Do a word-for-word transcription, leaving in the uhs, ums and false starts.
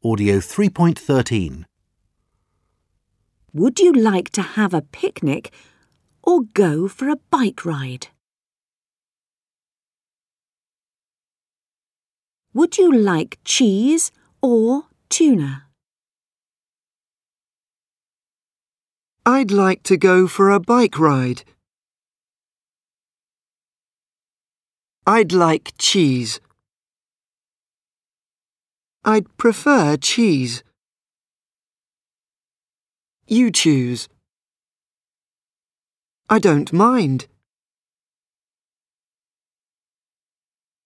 Audio three point thirteen. Would you like to have a picnic or go for a bike ride? Would you like cheese or tuna? I'd like to go for a bike ride. I'd like cheese. I'd prefer cheese. You choose. I don't mind.